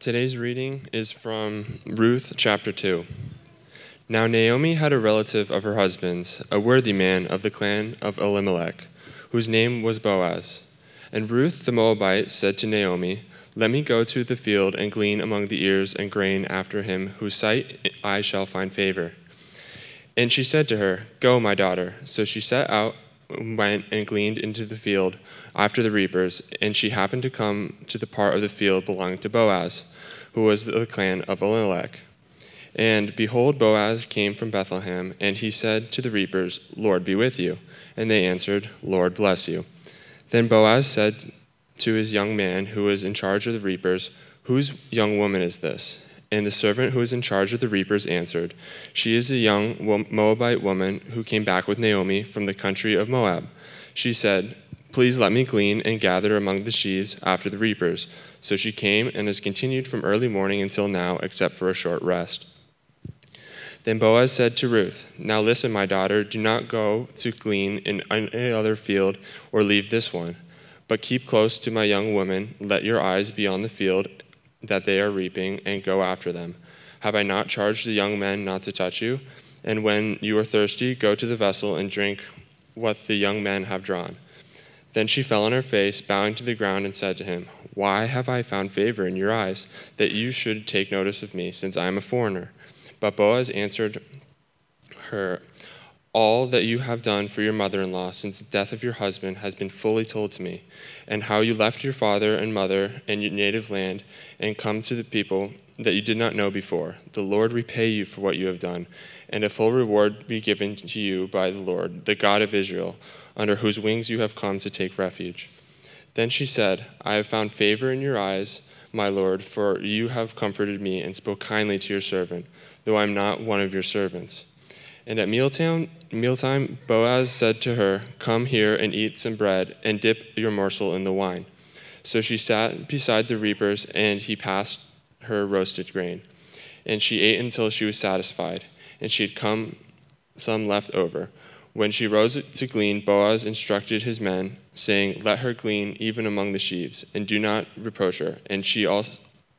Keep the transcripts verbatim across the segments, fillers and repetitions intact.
Today's reading is from Ruth chapter two. Now Naomi had a relative of her husband's, a worthy man of the clan of Elimelech, whose name was Boaz. And Ruth the Moabite said to Naomi, "Let me go to the field and glean among the ears and grain after him, whose sight I shall find favor." And she said to her, "Go, my daughter." So she set out, went and gleaned into the field after the reapers, and she happened to come to the part of the field belonging to Boaz, who was the clan of Elimelech. And behold, Boaz came from Bethlehem, and he said to the reapers, "Lord be with you." And they answered, "Lord bless you." Then Boaz said to his young man who was in charge of the reapers, "Whose young woman is this?" And the servant who was in charge of the reapers answered, "She is a young Moabite woman who came back with Naomi from the country of Moab." She said, "Please let me glean and gather among the sheaves after the reapers." So she came and has continued from early morning until now, except for a short rest. Then Boaz said to Ruth, "Now listen, my daughter, do not go to glean in any other field or leave this one, but keep close to my young women. Let your eyes be on the field that they are reaping, and go after them. Have I not charged the young men not to touch you? And when you are thirsty, go to the vessel and drink what the young men have drawn." Then she fell on her face, bowing to the ground, and said to him, "Why have I found favor in your eyes, that you should take notice of me, since I am a foreigner?" But Boaz answered her, "All that you have done for your mother-in-law since the death of your husband has been fully told to me, and how you left your father and mother and your native land and come to the people that you did not know before. The Lord repay you for what you have done, and a full reward be given to you by the Lord, the God of Israel, under whose wings you have come to take refuge." Then she said, "I have found favor in your eyes, my lord, for you have comforted me and spoke kindly to your servant, though I am not one of your servants." And at mealtime, mealtime, Boaz said to her, "Come here and eat some bread, and dip your morsel in the wine." So she sat beside the reapers, and he passed her roasted grain. And she ate until she was satisfied, and she had come some left over. When she rose to glean, Boaz instructed his men, saying, "Let her glean even among the sheaves, and do not reproach her. And she also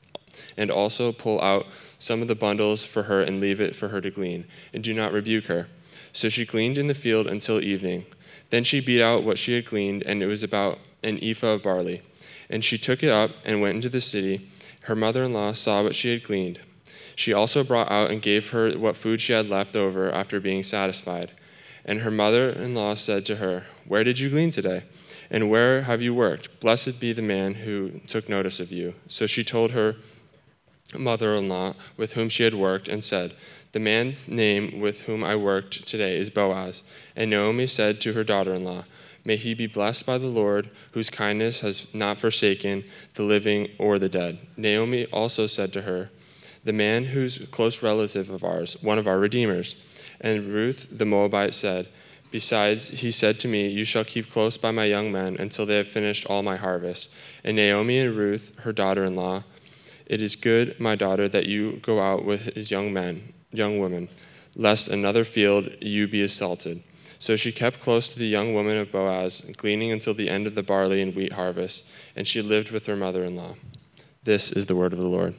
and also pull out some of the bundles for her and leave it for her to glean, and do not rebuke her." So she gleaned in the field until evening. Then she beat out what she had gleaned, and it was about an ephah of barley. And she took it up and went into the city. Her mother-in-law saw what she had gleaned. She also brought out and gave her what food she had left over after being satisfied. And her mother-in-law said to her, "Where did you glean today? And where have you worked? Blessed be the man who took notice of you." So she told her mother-in-law with whom she had worked and said, "The man's name with whom I worked today is Boaz." And Naomi said to her daughter-in-law, "May he be blessed by the Lord, whose kindness has not forsaken the living or the dead." Naomi also said to her, "The man who's a close relative of ours, one of our redeemers." And Ruth the Moabite said, "Besides, he said to me, 'You shall keep close by my young men until they have finished all my harvest.'" And Naomi and Ruth, her daughter-in-law, "It is good, my daughter, that you go out with his young men, young women, lest another field you be assaulted." So she kept close to the young woman of Boaz, gleaning until the end of the barley and wheat harvest, and she lived with her mother-in-law. This is the word of the Lord.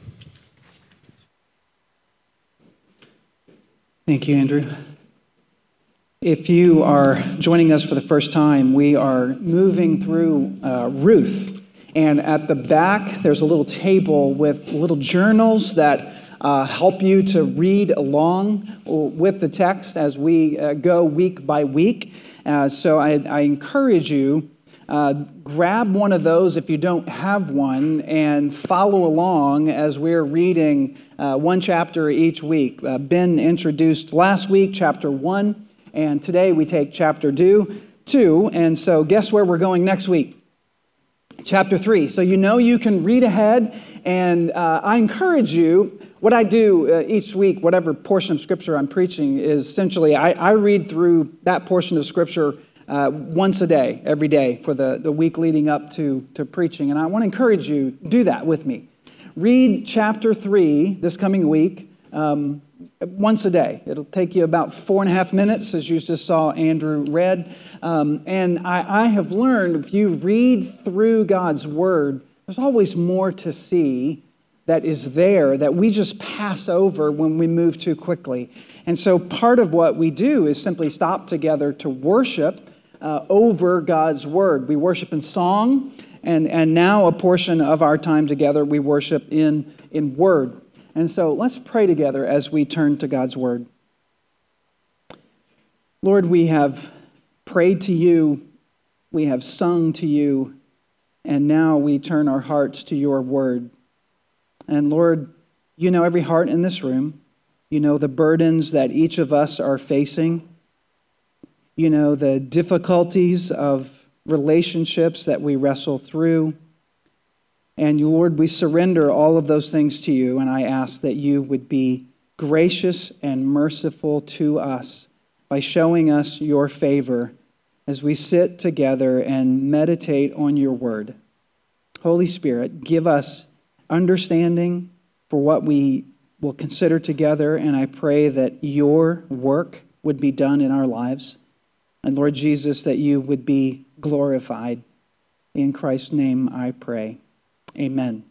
Thank you, Andrew. If you are joining us for the first time, we are moving through uh, Ruth. And at the back, there's a little table with little journals that uh, help you to read along with the text as we uh, go week by week. Uh, so I, I encourage you, uh, grab one of those if you don't have one and follow along as we're reading uh, one chapter each week. Uh, Ben introduced last week chapter one, and today we take chapter two. two and so guess where we're going next week? Chapter three. So you know you can read ahead, and uh, I encourage you, what I do uh, each week, whatever portion of Scripture I'm preaching, is essentially I, I read through that portion of Scripture uh, once a day, every day, for the, the week leading up to, to preaching. And I want to encourage you, do that with me. Read chapter three this coming week um, once a day. It'll take you about four and a half minutes, as you just saw Andrew read. Um, and I, I have learned if you read through God's Word, there's always more to see that is there that we just pass over when we move too quickly. And so part of what we do is simply stop together to worship uh, over God's word. We worship in song, and, and now a portion of our time together we worship in, in word. And so let's pray together as we turn to God's word. Lord, we have prayed to you, we have sung to you, and now we turn our hearts to your word. And Lord, you know every heart in this room. You know the burdens that each of us are facing. You know the difficulties of relationships that we wrestle through. And Lord, we surrender all of those things to you, and I ask that you would be gracious and merciful to us by showing us your favor as we sit together and meditate on your word. Holy Spirit, give us understanding for what we will consider together, and I pray that your work would be done in our lives. And Lord Jesus, that you would be glorified. In Christ's name I pray. Amen.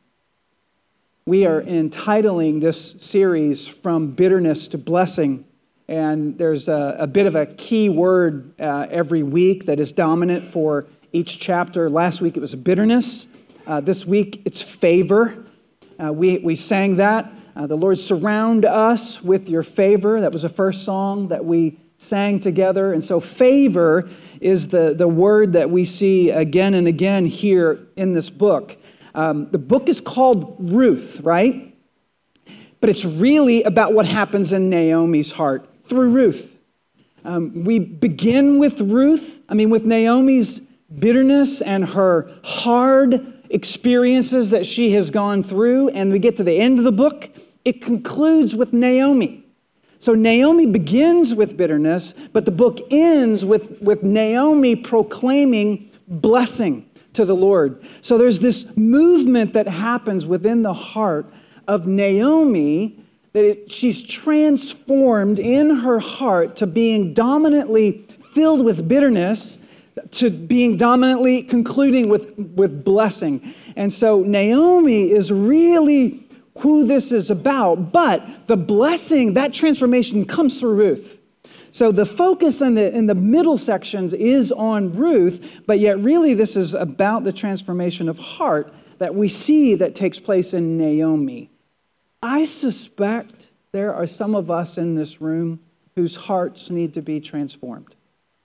We are entitling this series From Bitterness to Blessing. And there's a, a bit of a key word uh, every week that is dominant for each chapter. Last week it was bitterness. Uh, this week it's favor. Uh, we, we sang that. Uh, the Lord, surround us with your favor. That was the first song that we sang together. And so favor is the, the word that we see again and again here in this book. Um, the book is called Ruth, right? But it's really about what happens in Naomi's heart through Ruth. Um, we begin with Ruth, I mean, with Naomi's bitterness and her hard experiences that she has gone through, and we get to the end of the book, it concludes with Naomi. So Naomi begins with bitterness, but the book ends with, with Naomi proclaiming blessing to the Lord. So there's this movement that happens within the heart of Naomi, that it, she's transformed in her heart to being dominantly filled with bitterness, to being dominantly concluding with, with blessing. And so Naomi is really who this is about, but the blessing, that transformation comes through Ruth. So the focus in the, in the middle sections is on Ruth, but yet really this is about the transformation of heart that we see that takes place in Naomi. I suspect there are some of us in this room whose hearts need to be transformed.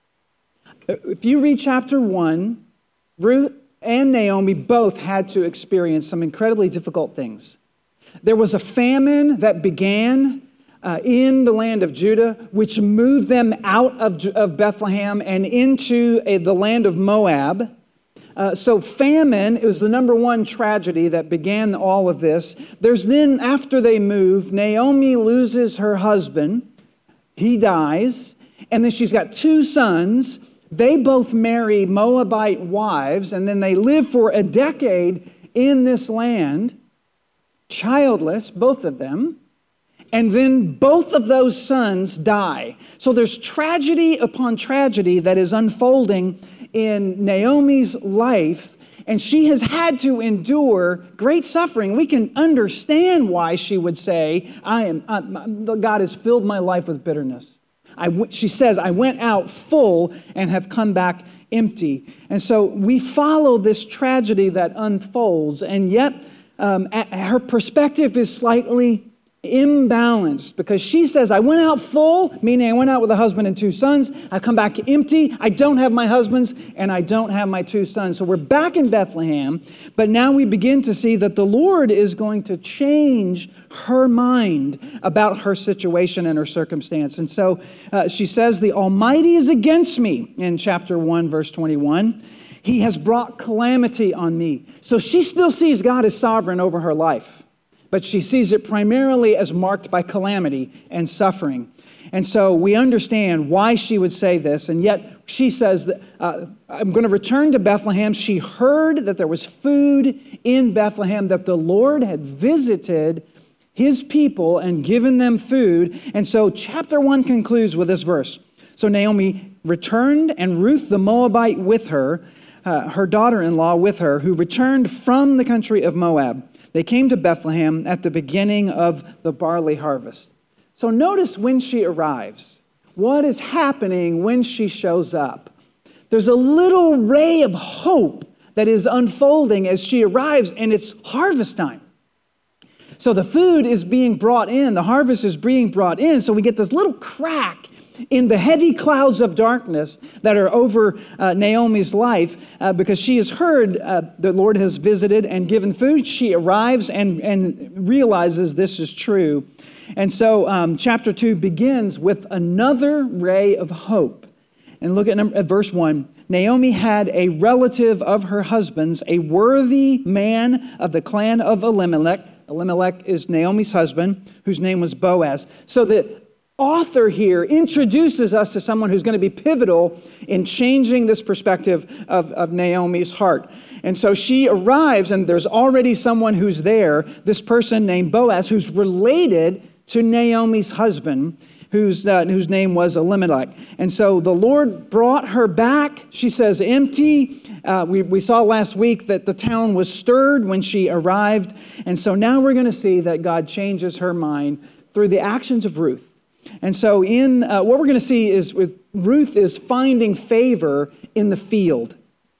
If you read chapter one, Ruth and Naomi both had to experience some incredibly difficult things. There was a famine that began uh, in the land of Judah, which moved them out of, of Bethlehem and into a, the land of Moab. Uh, so famine is the number one tragedy that began all of this. There's then, after they move, Naomi loses her husband. He dies. And then she's got two sons. They both marry Moabite wives, and then they live for a decade in this land, childless, both of them. And then both of those sons die. So there's tragedy upon tragedy that is unfolding in Naomi's life, and she has had to endure great suffering. We can understand why she would say, "I am I, God has filled my life with bitterness." I w- she says, "I went out full and have come back empty." And so we follow this tragedy that unfolds, and yet um, her perspective is slightly imbalanced, because she says, "I went out full," meaning I went out with a husband and two sons. I come back empty. I don't have my husbands and I don't have my two sons. So we're back in Bethlehem, but now we begin to see that the Lord is going to change her mind about her situation and her circumstance. And so uh, she says, "The Almighty is against me," in chapter one, verse twenty-one. "He has brought calamity on me." So she still sees God as sovereign over her life, but she sees it primarily as marked by calamity and suffering. And so we understand why she would say this, and yet she says that uh, I'm going to return to Bethlehem. She heard that there was food in Bethlehem, that the Lord had visited his people and given them food. And so chapter one concludes with this verse. "So Naomi returned, and Ruth the Moabite with her, uh, her daughter-in-law with her, who returned from the country of Moab. They came to Bethlehem at the beginning of the barley harvest. So notice when she arrives. What is happening when she shows up? There's a little ray of hope that is unfolding as she arrives, and it's harvest time. So the food is being brought in, the harvest is being brought in, so we get this little crack in the heavy clouds of darkness that are over uh, Naomi's life uh, because she has heard uh, the Lord has visited and given food. She arrives and, and realizes this is true. And so um, chapter two begins with another ray of hope. And look at, number, at verse one. Naomi had a relative of her husband's, a worthy man of the clan of Elimelech. Elimelech is Naomi's husband, whose name was Boaz. So the author here introduces us to someone who's going to be pivotal in changing this perspective of, of Naomi's heart. And so she arrives, and there's already someone who's there, this person named Boaz, who's related to Naomi's husband, whose, uh, whose name was Elimelech. And so the Lord brought her back, she says, empty. Uh, we, we saw last week that the town was stirred when she arrived. And so now we're going to see that God changes her mind through the actions of Ruth. And so in uh, what we're going to see is with Ruth is finding favor in the field.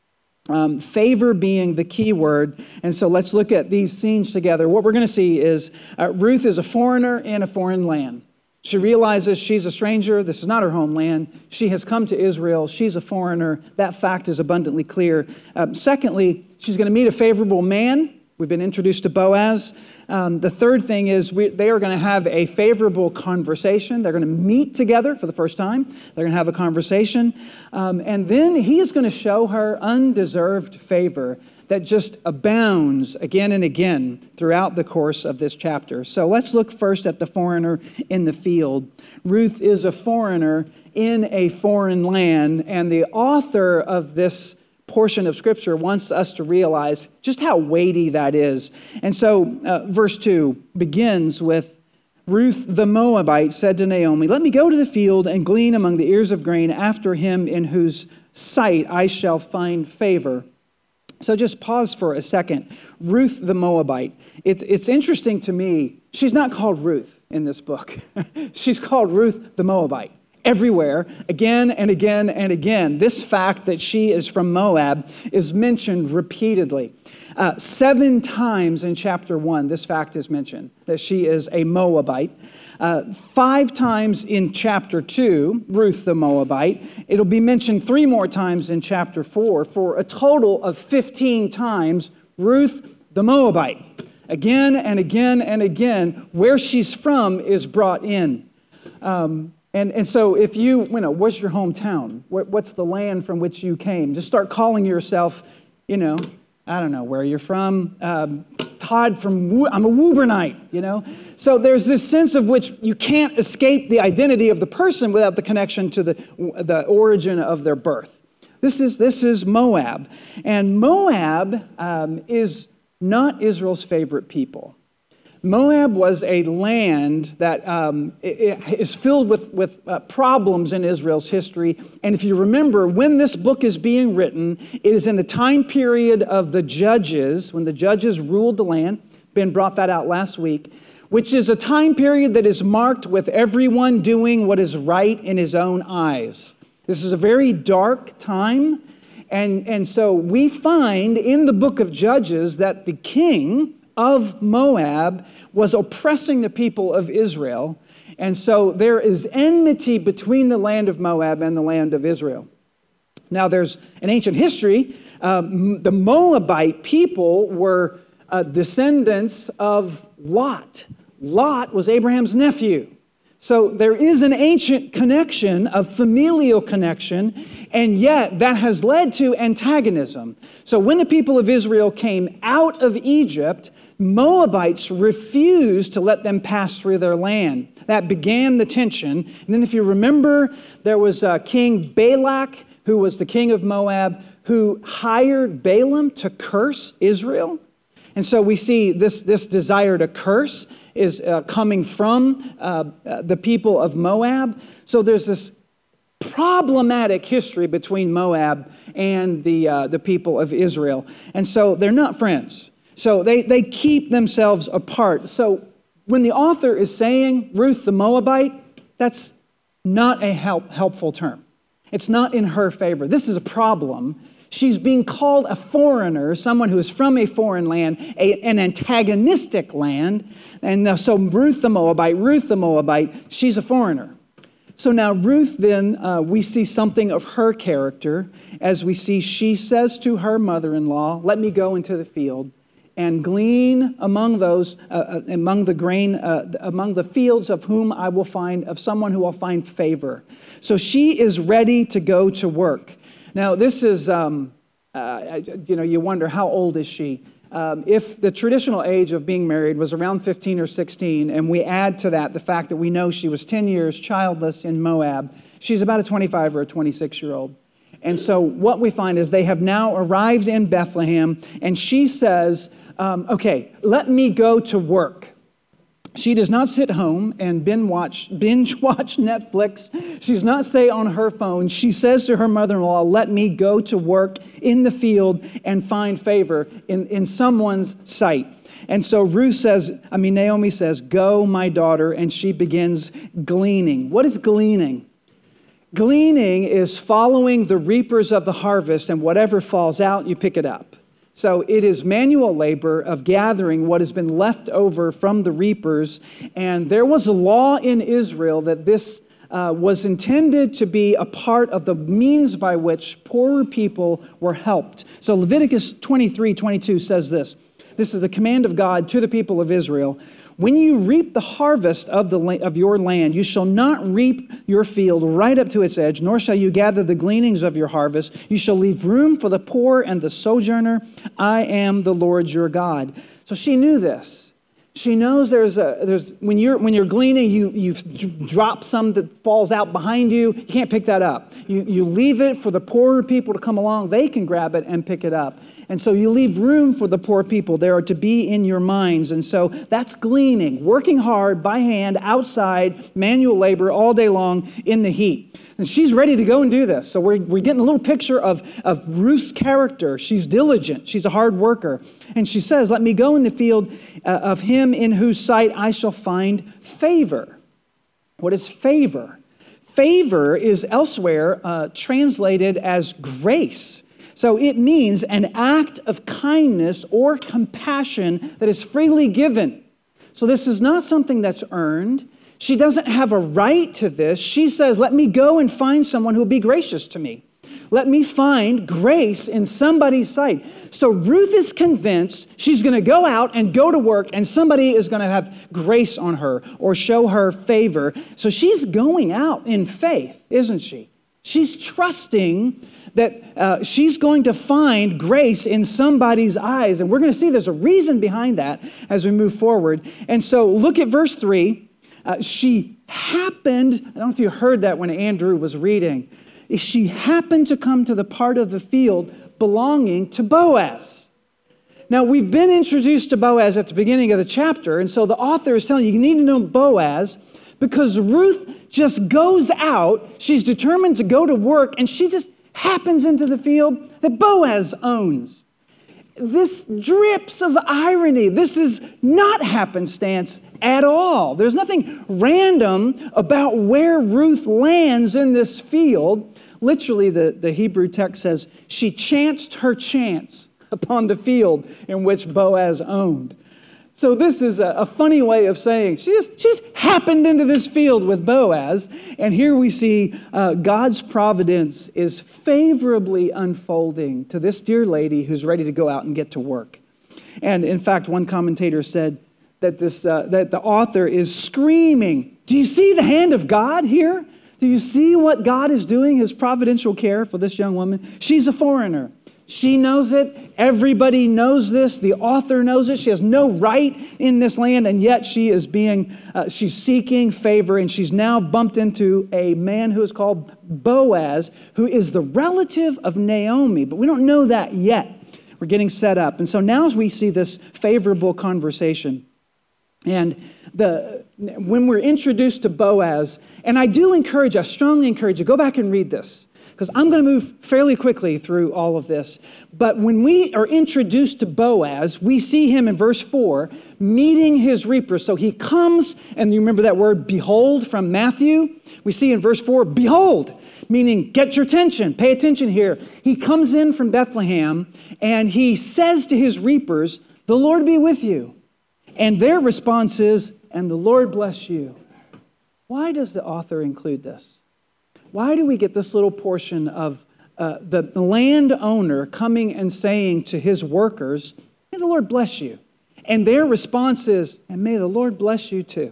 Um, favor being the key word. And so let's look at these scenes together. What we're going to see is uh, Ruth is a foreigner in a foreign land. She realizes she's a stranger. This is not her homeland. She has come to Israel. She's a foreigner. That fact is abundantly clear. Um, secondly, she's going to meet a favorable man. We've been introduced to Boaz. Um, the third thing is we, they are going to have a favorable conversation. They're going to meet together for the first time. They're going to have a conversation. Um, and then he is going to show her undeserved favor that just abounds again and again throughout the course of this chapter. So let's look first at the foreigner in the field. Ruth is a foreigner in a foreign land, and the author of this portion of Scripture wants us to realize just how weighty that is. And so uh, verse two begins with, Ruth the Moabite said to Naomi, "Let me go to the field and glean among the ears of grain after him in whose sight I shall find favor." So just pause for a second. Ruth the Moabite. It's, it's interesting to me, she's not called Ruth in this book. She's called Ruth the Moabite. Everywhere, again and again and again, this fact that she is from Moab is mentioned repeatedly. Uh, seven times in chapter one, this fact is mentioned, that she is a Moabite. Uh, five times in chapter two, Ruth the Moabite. It'll be mentioned three more times in chapter four, for a total of fifteen times, Ruth the Moabite. Again and again and again, where she's from is brought in. Um, And and so if you, you know, what's your hometown? What, what's the land from which you came? Just start calling yourself, you know, I don't know where you're from. Um, Todd from, I'm a Woobernite, you know. So there's this sense of which you can't escape the identity of the person without the connection to the, the origin of their birth. This is, this is Moab. And Moab um, is not Israel's favorite people. Moab was a land that um, is filled with, with uh, problems in Israel's history. And if you remember, when this book is being written, it is in the time period of the judges, when the judges ruled the land. Ben brought that out last week, which is a time period that is marked with everyone doing what is right in his own eyes. This is a very dark time. And, and so we find in the book of Judges that the king of Moab was oppressing the people of Israel. And so there is enmity between the land of Moab and the land of Israel. Now there's an ancient history. Um, the Moabite people were uh, descendants of Lot. Lot was Abraham's nephew. So there is an ancient connection, a familial connection, and yet that has led to antagonism. So when the people of Israel came out of Egypt, Moabites refused to let them pass through their land. That began the tension. And then if you remember, there was uh, King Balak, who was the king of Moab, who hired Balaam to curse Israel. And so we see this, this desire to curse is uh, coming from uh, uh, the people of Moab. So there's this problematic history between Moab and the, uh, the people of Israel. And so they're not friends. So they, they keep themselves apart. So when the author is saying Ruth the Moabite, that's not a help, helpful term. It's not in her favor. This is a problem. She's being called a foreigner, someone who is from a foreign land, a, an antagonistic land. And so Ruth the Moabite, Ruth the Moabite, she's a foreigner. So now Ruth then, uh, we see something of her character as we see she says to her mother-in-law, let me go into the field and glean among those, uh, among the grain, uh, among the fields of whom I will find, of someone who will find favor. So she is ready to go to work. Now, this is, um, uh, you know, you wonder, how old is she? Um, if the traditional age of being married was around fifteen or sixteen, and we add to that the fact that we know she was ten years childless in Moab, she's about a twenty-five or a twenty-six-year-old. And so what we find is they have now arrived in Bethlehem, and she says, um, okay, let me go to work. She does not sit home and binge watch, binge watch Netflix. She does not stay on her phone. She says to her mother-in-law, let me go to work in the field and find favor in, in someone's sight. And so Ruth says, I mean, Naomi says, go, my daughter, and she begins gleaning. What is gleaning? Gleaning is following the reapers of the harvest, and whatever falls out, you pick it up. So it is manual labor of gathering what has been left over from the reapers. And there was a law in Israel that this uh, was intended to be a part of the means by which poorer people were helped. So Leviticus twenty-three twenty-two says this. This is a command of God to the people of Israel. When you reap the harvest of, the, of your land, you shall not reap your field right up to its edge, nor shall you gather the gleanings of your harvest. You shall leave room for the poor and the sojourner. I am the Lord your God. So she knew this. She knows there's a there's when you're when you're gleaning, you you drop some that falls out behind you. You can't pick that up. You you leave it for the poorer people to come along. They can grab it and pick it up. And so you leave room for the poor people. They are to be in your minds. And so that's gleaning, working hard by hand, outside, manual labor all day long in the heat. And she's ready to go and do this. So we're, we're getting a little picture of, of Ruth's character. She's diligent. She's a hard worker. And she says, let me go in the field uh, of him in whose sight I shall find favor. What is favor? Favor is elsewhere uh, translated as grace. So it means an act of kindness or compassion that is freely given. So this is not something that's earned. She doesn't have a right to this. She says, let me go and find someone who will be gracious to me. Let me find grace in somebody's sight. So Ruth is convinced she's going to go out and go to work, and somebody is going to have grace on her or show her favor. So she's going out in faith, isn't she? She's trusting that uh, she's going to find grace in somebody's eyes. And we're going to see there's a reason behind that as we move forward. And so look at verse three. Uh, she happened, I don't know if you heard that when Andrew was reading. She happened to come to the part of the field belonging to Boaz. Now, we've been introduced to Boaz at the beginning of the chapter. And so the author is telling you, you need to know Boaz because Ruth just goes out. She's determined to go to work, and she just happens into the field that Boaz owns. This drips of irony. This is not happenstance at all. There's nothing random about where Ruth lands in this field. Literally, the, the Hebrew text says, she chanced her chance upon the field in which Boaz owned. So this is a, a funny way of saying she just, she just happened into this field with Boaz. And here we see uh, God's providence is favorably unfolding to this dear lady who's ready to go out and get to work. And in fact, one commentator said that, this, uh, that the author is screaming, do you see the hand of God here? Do you see what God is doing, his providential care for this young woman? She's a foreigner. She knows it. Everybody knows this. The author knows it. She has no right in this land, and yet she is being, uh, she's seeking favor, and she's now bumped into a man who is called Boaz, who is the relative of Naomi, but we don't know that yet. We're getting set up. And so now as we see this favorable conversation, and the when we're introduced to Boaz, and I do encourage, I strongly encourage you, go back and read this. because I'm going to move fairly quickly through all of this. But when we are introduced to Boaz, we see him in verse four meeting his reapers. So he comes, and you remember that word behold from Matthew? We see in verse four, behold, meaning get your attention, pay attention here. He comes in from Bethlehem, and he says to his reapers, the Lord be with you. And their response is, and the Lord bless you. Why does the author include this? Why do we get this little portion of uh, the landowner coming and saying to his workers, may the Lord bless you? And their response is, and may the Lord bless you too.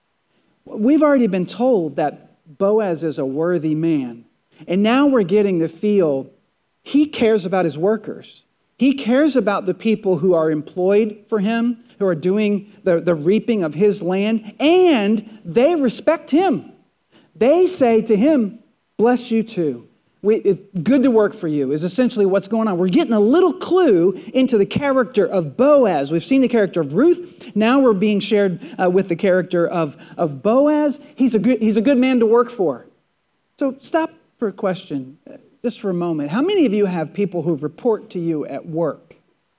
We've already been told that Boaz is a worthy man. And now we're getting the feel he cares about his workers. He cares about the people who are employed for him, who are doing the, the reaping of his land, and they respect him. They say to him, bless you too. We, it's good to work for you is essentially what's going on. We're getting a little clue into the character of Boaz. We've seen the character of Ruth. Now we're being shared uh, with the character of, of Boaz. He's a good, he's a good man to work for. So stop for a question, just for a moment. How many of you have people who report to you at work?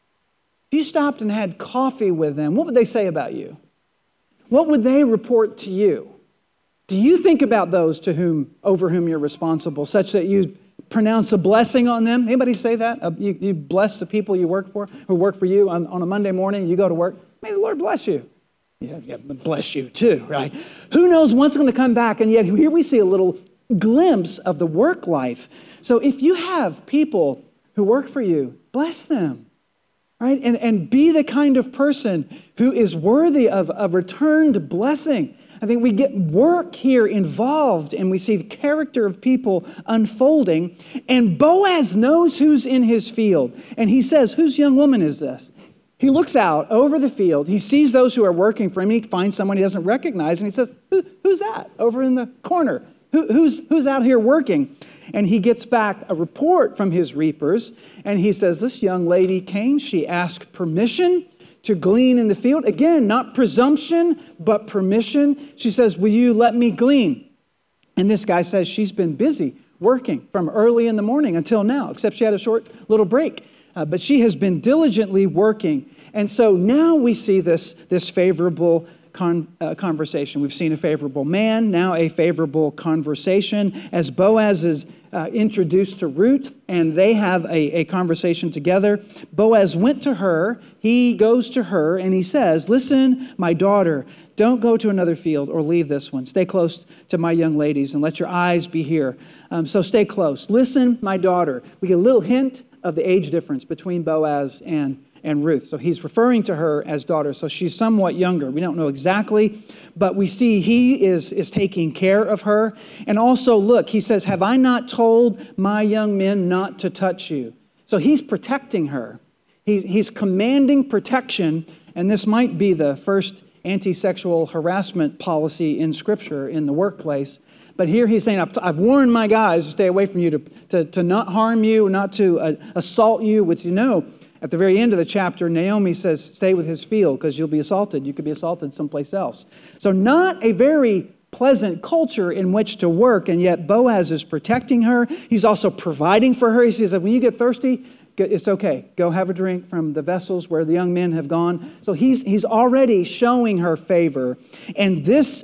If you stopped and had coffee with them, what would they say about you? What would they report to you? Do you think about those to whom, over whom you're responsible, such that you pronounce a blessing on them? Anybody say that? Uh, you, you bless the people you work for, who work for you on, on a Monday morning, you go to work, may the Lord bless you. Yeah, yeah, bless you too, right? Who knows what's going to come back, and yet here we see a little glimpse of the work life. So if you have people who work for you, bless them, right? And, and be the kind of person who is worthy of a returned blessing. I think we get work here involved, and we see the character of people unfolding. And Boaz knows who's in his field. And he says, whose young woman is this? He looks out over the field. He sees those who are working for him. He finds someone he doesn't recognize, and he says, Who, who's that over in the corner? Who, who's, who's out here working? And he gets back a report from his reapers, and he says, this young lady came. She asked permission to glean in the field. Again, not presumption, but permission. She says, will you let me glean? And this guy says she's been busy working from early in the morning until now, except she had a short little break. Uh, but she has been diligently working. And so now we see this, this favorable Con, uh, conversation. We've seen a favorable man, now a favorable conversation as Boaz is uh, introduced to Ruth, and they have a, a conversation together. Boaz went to her, he goes to her, and he says, listen, my daughter, don't go to another field or leave this one. Stay close to my young ladies and let your eyes be here. Um, so stay close. Listen, my daughter. We get a little hint of the age difference between Boaz and and Ruth. So he's referring to her as daughter. So she's somewhat younger. We don't know exactly, but we see he is, is taking care of her. And also, look, he says, have I not told my young men not to touch you? So he's protecting her. He's, he's commanding protection, and this might be the first anti-sexual harassment policy in Scripture in the workplace. But here he's saying, I've, I've warned my guys to stay away from you, to, to, to not harm you, not to uh, assault you, which you know, at the very end of the chapter, Naomi says, stay with his field because you'll be assaulted. You could be assaulted someplace else. So not a very pleasant culture in which to work, and yet Boaz is protecting her. He's also providing for her. He says, when you get thirsty, it's okay. Go have a drink from the vessels where the young men have gone. So he's, he's already showing her favor. And this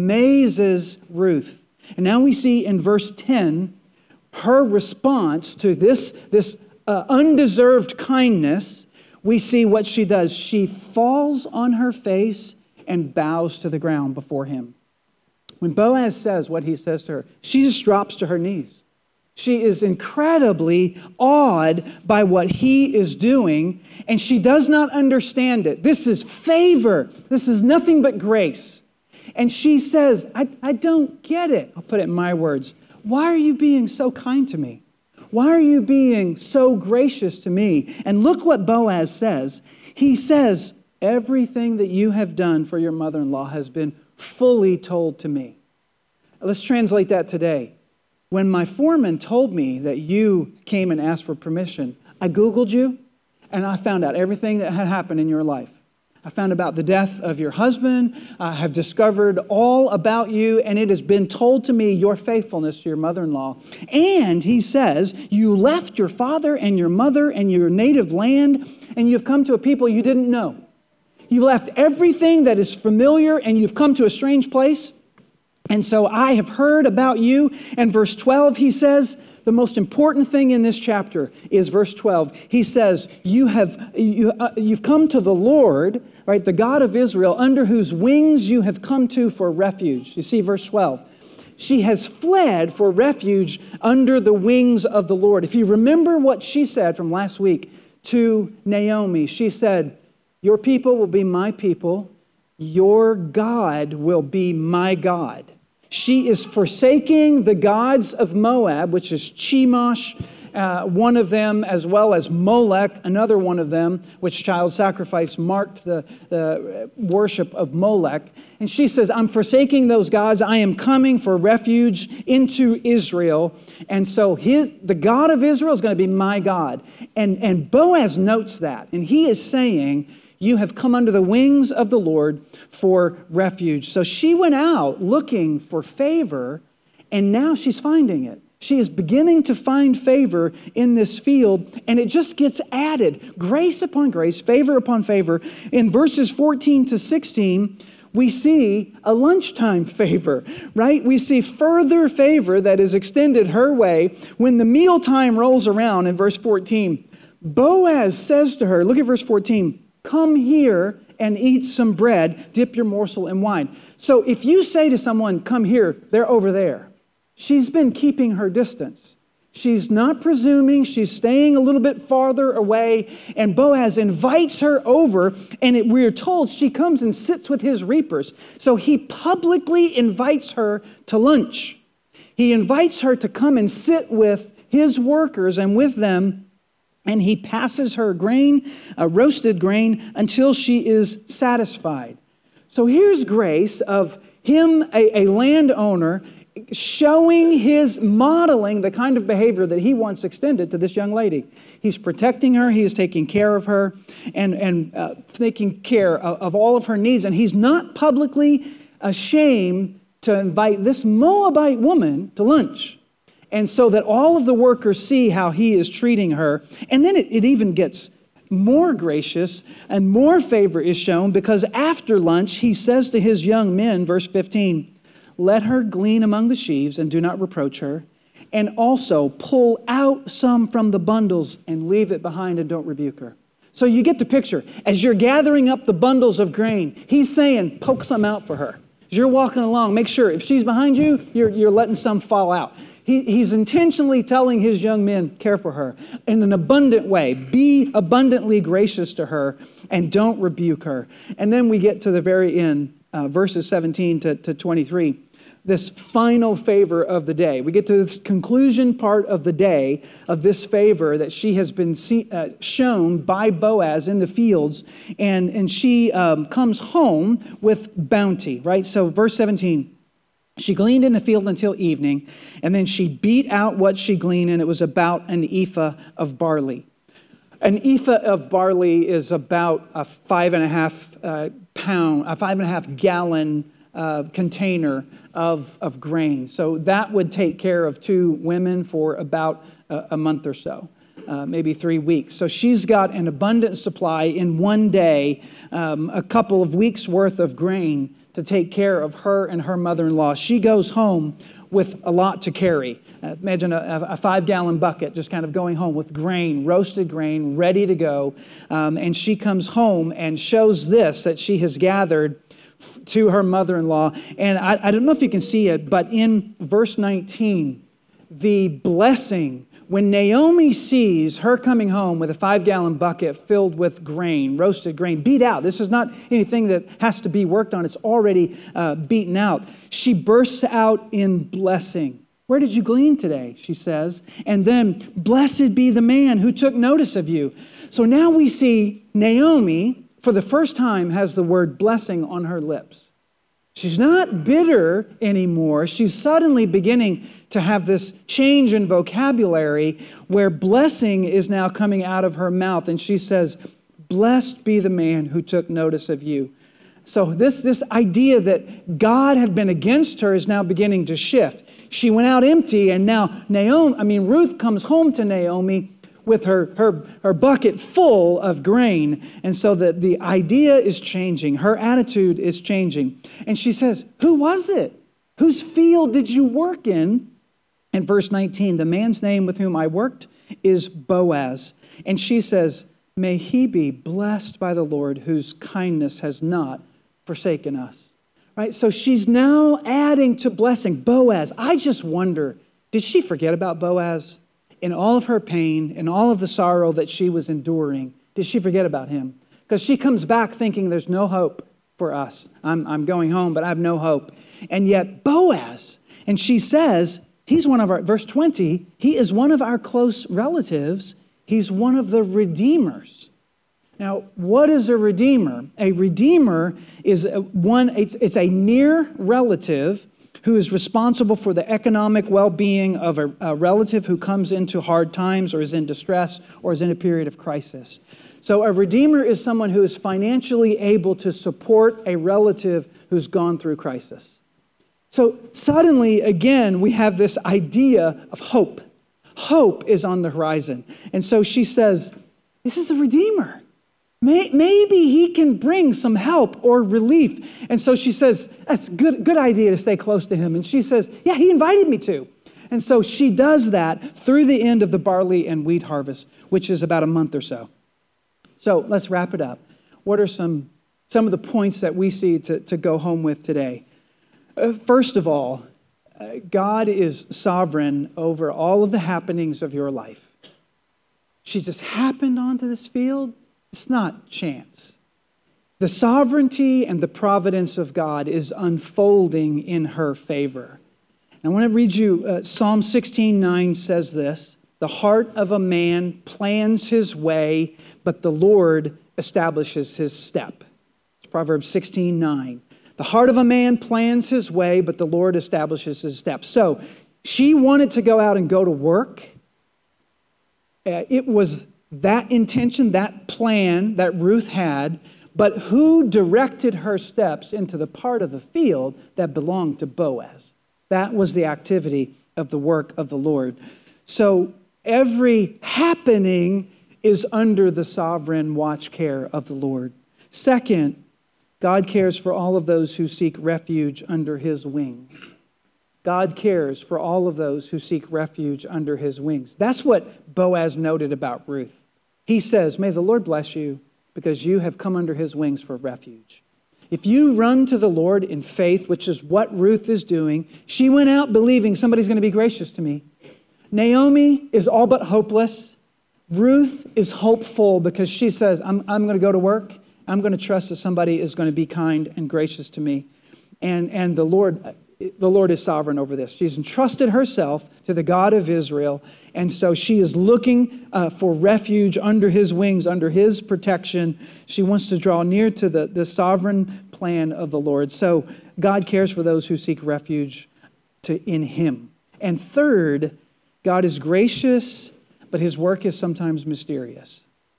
amazes Ruth. And now we see in verse ten, her response to this, this Uh, undeserved kindness. We see what she does. She falls on her face and bows to the ground before him. When Boaz says what he says to her, she just drops to her knees. She is incredibly awed by what he is doing, and she does not understand it. This is favor. This is nothing but grace. And she says, I, I don't get it. I'll put it in my words. Why are you being so kind to me? Why are you being so gracious to me? And look what Boaz says. He says, everything that you have done for your mother-in-law has been fully told to me. Let's translate that today. When my foreman told me that you came and asked for permission, I Googled you and I found out everything that had happened in your life. I found about the death of your husband. I have discovered all about you, and it has been told to me your faithfulness to your mother-in-law. And he says, you left your father and your mother and your native land, and you've come to a people you didn't know. You've left everything that is familiar, and you've come to a strange place. And so I have heard about you. And verse twelve, he says, the most important thing in this chapter is verse twelve. He says, you have, you, uh, you've come to the Lord, right, the God of Israel, under whose wings you have come to for refuge. You see verse twelve. She has fled for refuge under the wings of the Lord. If you remember what she said from last week to Naomi, she said, your people will be my people. Your God will be my God. She is forsaking the gods of Moab, which is Chemosh, uh, one of them, as well as Molech, another one of them, which child sacrifice marked the, the worship of Molech. And she says, I'm forsaking those gods. I am coming for refuge into Israel. And so his, the God of Israel is going to be my God. And, and Boaz notes that. And he is saying, you have come under the wings of the Lord for refuge. So she went out looking for favor, and now she's finding it. She is beginning to find favor in this field, and it just gets added. Grace upon grace, favor upon favor. In verses fourteen to sixteen, we see a lunchtime favor, right? We see further favor that is extended her way when the mealtime rolls around in verse fourteen. Boaz says to her, look at verse fourteen, come here and eat some bread, dip your morsel in wine. So if you say to someone, come here, they're over there. She's been keeping her distance. She's not presuming. She's staying a little bit farther away. And Boaz invites her over, and it, we're told she comes and sits with his reapers. So he publicly invites her to lunch. He invites her to come and sit with his workers and with them. And he passes her grain, uh, roasted grain, until she is satisfied. So here's grace of him, a, a landowner, showing his, modeling the kind of behavior that he wants extended to this young lady. He's protecting her, he is taking care of her, and, and uh, taking care of, of all of her needs. And he's not publicly ashamed to invite this Moabite woman to lunch. And so that all of the workers see how he is treating her. And then it, it even gets more gracious and more favor is shown, because after lunch, he says to his young men, verse fifteen, let her glean among the sheaves and do not reproach her. And also pull out some from the bundles and leave it behind and don't rebuke her. So you get the picture. As you're gathering up the bundles of grain, he's saying, poke some out for her. As you're walking along, make sure if she's behind you, you're, you're letting some fall out. He, he's intentionally telling his young men, care for her in an abundant way. Be abundantly gracious to her and don't rebuke her. And then we get to the very end, uh, verses seventeen to, to twenty-three, this final favor of the day. We get to the conclusion part of the day of this favor that she has been see, uh, shown by Boaz in the fields. And, and she um, comes home with bounty, right? So verse seventeen. She gleaned in the field until evening, and then she beat out what she gleaned, and it was about an ephah of barley. An ephah of barley is about a five and a half uh, pound, a five and a half gallon uh, container of, of grain. So that would take care of two women for about a, a month or so. Uh, maybe three weeks. So she's got an abundant supply in one day, um, a couple of weeks worth of grain to take care of her and her mother-in-law. She goes home with a lot to carry. Uh, imagine a, a five-gallon bucket just kind of going home with grain, roasted grain, ready to go. Um, and she comes home and shows this that she has gathered f- to her mother-in-law. And I, I don't know if you can see it, but in verse nineteen, the blessing, when Naomi sees her coming home with a five-gallon bucket filled with grain, roasted grain, beat out. This is not anything that has to be worked on. It's already uh, beaten out. She bursts out in blessing. Where did you glean today? She says. And then, blessed be the man who took notice of you. So now we see Naomi, for the first time, has the word blessing on her lips. She's not bitter anymore. She's suddenly beginning to have this change in vocabulary where blessing is now coming out of her mouth. And she says, Blessed be the man who took notice of you. So this, this idea that God had been against her is now beginning to shift. She went out empty, and now Naomi, I mean, Ruth comes home to Naomi with her, her, her bucket full of grain. And so the, the idea is changing. Her attitude is changing. And she says, who was it? Whose field did you work in? In verse nineteen, the man's name with whom I worked is Boaz. And she says, may he be blessed by the Lord, whose kindness has not forsaken us. Right? So she's now adding to blessing. Boaz. I just wonder, did she forget about Boaz? In all of her pain, in all of the sorrow that she was enduring, did she forget about him? Because she comes back thinking there's no hope for us. I'm, I'm going home, but I have no hope. And yet Boaz, and she says, he's one of our, verse twenty, he is one of our close relatives. He's one of the redeemers. Now, what is a redeemer? A redeemer is one, it's, it's a near relative who is responsible for the economic well-being of a, a relative who comes into hard times or is in distress or is in a period of crisis. So a redeemer is someone who is financially able to support a relative who's gone through crisis. So suddenly, again, we have this idea of hope. Hope is on the horizon. And so she says, this is a redeemer. Maybe he can bring some help or relief. And so she says, that's a good, good idea to stay close to him. And she says, yeah, he invited me to. And so she does that through the end of the barley and wheat harvest, which is about a month or so. So let's wrap it up. What are some, some of the points that we see to, to go home with today? Uh, first of all, uh, God is sovereign over all of the happenings of your life. She just happened onto this field. It's not chance. The sovereignty and the providence of God is unfolding in her favor. I want to read you, uh, Psalm sixteen nine says this, the heart of a man plans his way, but the Lord establishes his step. It's Proverbs sixteen nine. The heart of a man plans his way, but the Lord establishes his steps. So she wanted to go out and go to work. Uh, it was that intention, that plan that Ruth had, but who directed her steps into the part of the field that belonged to Boaz? That was the activity of the work of the Lord. So every happening is under the sovereign watch care of the Lord. Second, God cares for all of those who seek refuge under his wings. God cares for all of those who seek refuge under his wings. That's what Boaz noted about Ruth. He says, may the Lord bless you because you have come under his wings for refuge. If you run to the Lord in faith, which is what Ruth is doing, she went out believing somebody's going to be gracious to me. Naomi is all but hopeless. Ruth is hopeful because she says, I'm, I'm going to go to work. I'm going to trust that somebody is going to be kind and gracious to me. And, and the Lord, the Lord is sovereign over this. She's entrusted herself to the God of Israel. And so she is looking uh, for refuge under his wings, under his protection. She wants to draw near to the, the sovereign plan of the Lord. So God cares for those who seek refuge to, in him. And third, God is gracious, but his work is sometimes mysterious.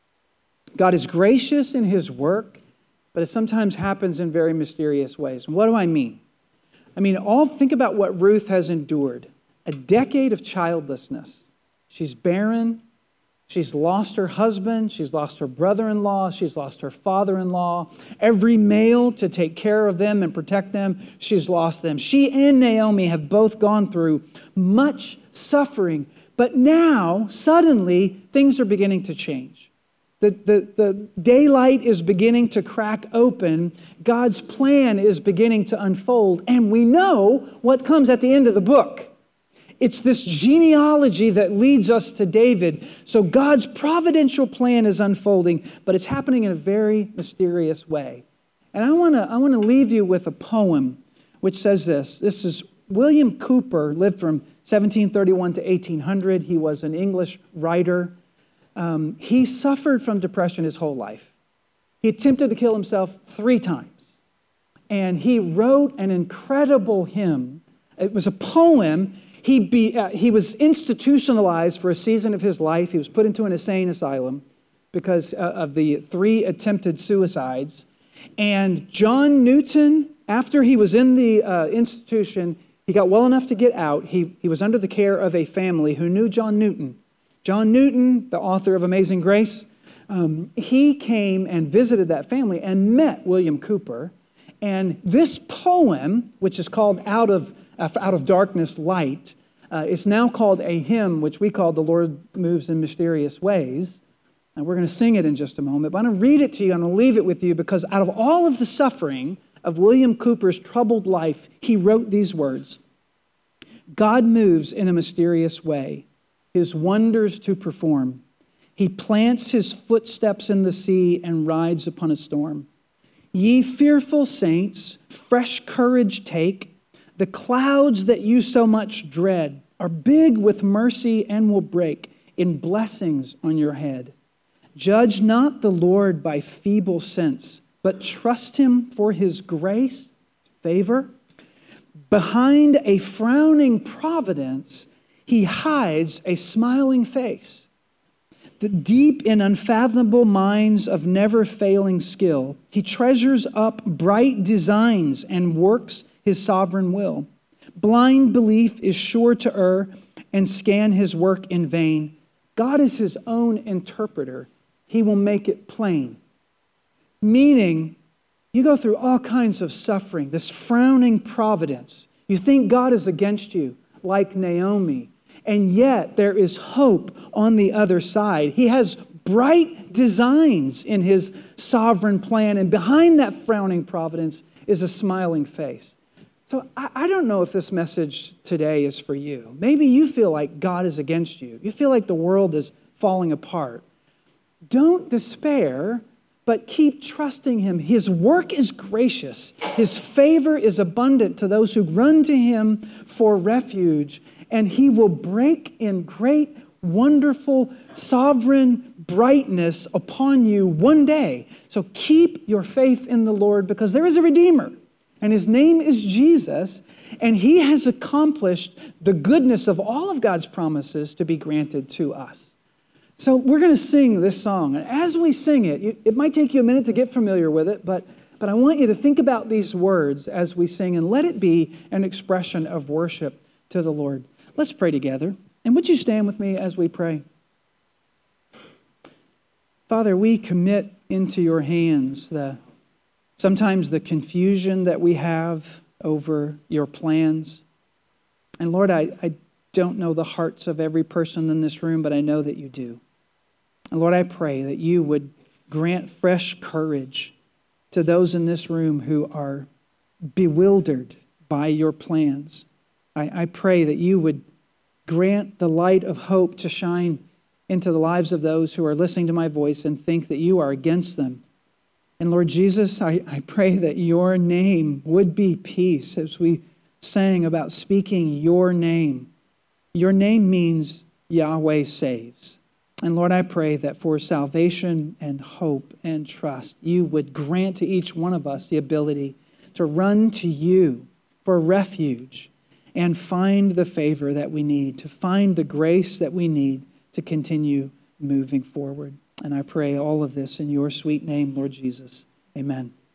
God is gracious in his work, but it sometimes happens in very mysterious ways. And what do I mean? I mean, all think about what Ruth has endured. A decade of childlessness. She's barren. She's lost her husband. She's lost her brother-in-law. She's lost her father-in-law. Every male to take care of them and protect them, she's lost them. She and Naomi have both gone through much suffering. But now, suddenly, things are beginning to change. The, the, the daylight is beginning to crack open. God's plan is beginning to unfold. And we know what comes at the end of the book. It's this genealogy that leads us to David. So God's providential plan is unfolding, but it's happening in a very mysterious way. And I want to I want to leave you with a poem which says this. This is William Cowper, lived from seventeen thirty-one to eighteen hundred. He was an English writer. Um, he suffered from depression his whole life. He attempted to kill himself three times. And he wrote an incredible hymn. It was a poem. He, be, uh, he was institutionalized for a season of his life. He was put into an insane asylum because uh, of the three attempted suicides. And John Newton, after he was in the uh, institution, he got well enough to get out. He, he was under the care of a family who knew John Newton. John Newton, the author of Amazing Grace, um, he came and visited that family and met William Cooper. And this poem, which is called Out of, uh, Out of Darkness, Light, uh, is now called a hymn, which we call The Lord Moves in Mysterious Ways. And we're going to sing it in just a moment. But I'm going to read it to you. I'm going to leave it with you because out of all of the suffering of William Cooper's troubled life, he wrote these words. God moves in a mysterious way, his wonders to perform. He plants his footsteps in the sea and rides upon a storm. Ye fearful saints, fresh courage take. The clouds that you so much dread are big with mercy and will break in blessings on your head. Judge not the Lord by feeble sense, but trust him for his grace, favor. Behind a frowning providence, he hides a smiling face. The deep in unfathomable minds of never-failing skill, he treasures up bright designs and works his sovereign will. Blind belief is sure to err and scan his work in vain. God is his own interpreter. He will make it plain. Meaning, you go through all kinds of suffering, this frowning providence. You think God is against you, like Naomi. And yet there is hope on the other side. He has bright designs in his sovereign plan. And behind that frowning providence is a smiling face. So I, I don't know if this message today is for you. Maybe you feel like God is against you. You feel like the world is falling apart. Don't despair, but keep trusting him. His work is gracious. His favor is abundant to those who run to him for refuge. And he will break in great, wonderful, sovereign brightness upon you one day. So keep your faith in the Lord because there is a Redeemer. And his name is Jesus. And he has accomplished the goodness of all of God's promises to be granted to us. So we're going to sing this song. And as we sing it, it might take you a minute to get familiar with it, but, but I want you to think about these words as we sing and let it be an expression of worship to the Lord. Let's pray together. And would you stand with me as we pray? Father, we commit into your hands the sometimes the confusion that we have over your plans. And Lord, I, I don't know the hearts of every person in this room, but I know that you do. And Lord, I pray that you would grant fresh courage to those in this room who are bewildered by your plans. I, I pray that you would grant the light of hope to shine into the lives of those who are listening to my voice and think that you are against them. And Lord Jesus, I, I pray that your name would be peace as we sang about speaking your name. Your name means Yahweh saves. And Lord, I pray that for salvation and hope and trust, you would grant to each one of us the ability to run to you for refuge and find the favor that we need, to find the grace that we need to continue moving forward. And I pray all of this in your sweet name, Lord Jesus. Amen.